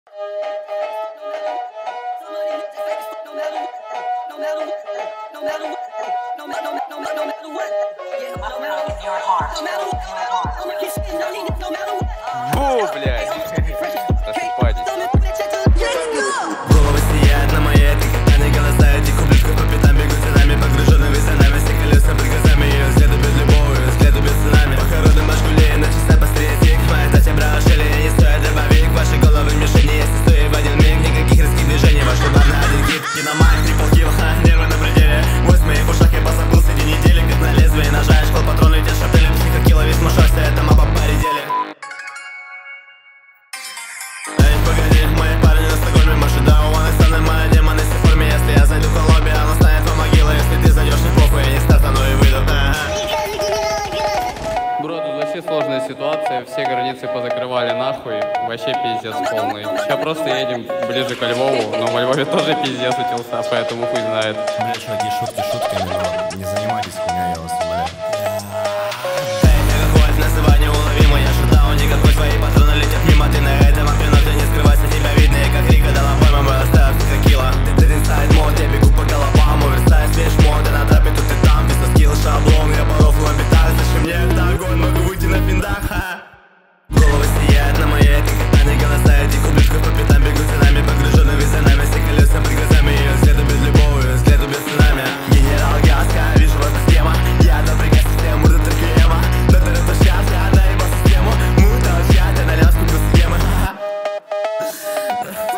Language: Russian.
Бу, блядь. Просыпайтесь. Головы сияют на моей, когда не голоса этих ублюдков по пятам бегут за нами, погруженными за нами, все колеса под глазами, ее взгляду без любого, ее взгляду без цунами. Похороны Машгулей, на часа быстрее тик, моя тача брала шили, я не стоит добавик, ваши головы мишени, если стоит в один миг, никаких резких движений, ваш удар на один гид, киномаг, трипл килл, нервы на пределе, в моих ушах я позабыл среди недели, как на лезвие ножа, я школ патроны, летят шапелем, психокилла, весь мушок, вся эта маба поредели. Эй, погоди, мои парни на Стокгольме, может, да, у вас станы, мои демоны все в форме, если я зайду в лобби, она станет по могиле, если ты зайдешь, не похуй, я не стартану и выйду. Бро, тут вообще сложная ситуация, все границы позакрывали нахуй, вообще пиздец полный. Сейчас просто едем ближе ко Львову, но во Львове тоже пиздец начался, поэтому хуй знает. Блять, чуваки, шутки шутками, но не занимайтесь хуйней, я вас умоляю. Эй, никакое называй неуловимо, я шутау, никакой, твои патроны летят мимо, ты на этом окно, ты не скрывайся, тебя видно, и как Рика дала пойма, мы оставим текила. Ты inside мод, я бегу по головам, оверсайз, вещь мод, ты на трапе, тут и там, без скилл, шаблон, я по рофлу обитаю, зачем мне октагон, могу выйти на пиндах, Головы сияют на моей, когда не голоса этих ублюдков по пятам бегут за нами, погруженными за нами, все колеса под глазами, ее взгляду без любого, ее взгляду без цунами. Генерал Гаска, вижу в этом схема, я напрягаю систему, до ТРКМа, до ТРТ сейчас, я наебал систему, мы там сейчас, я на ляску без схемы.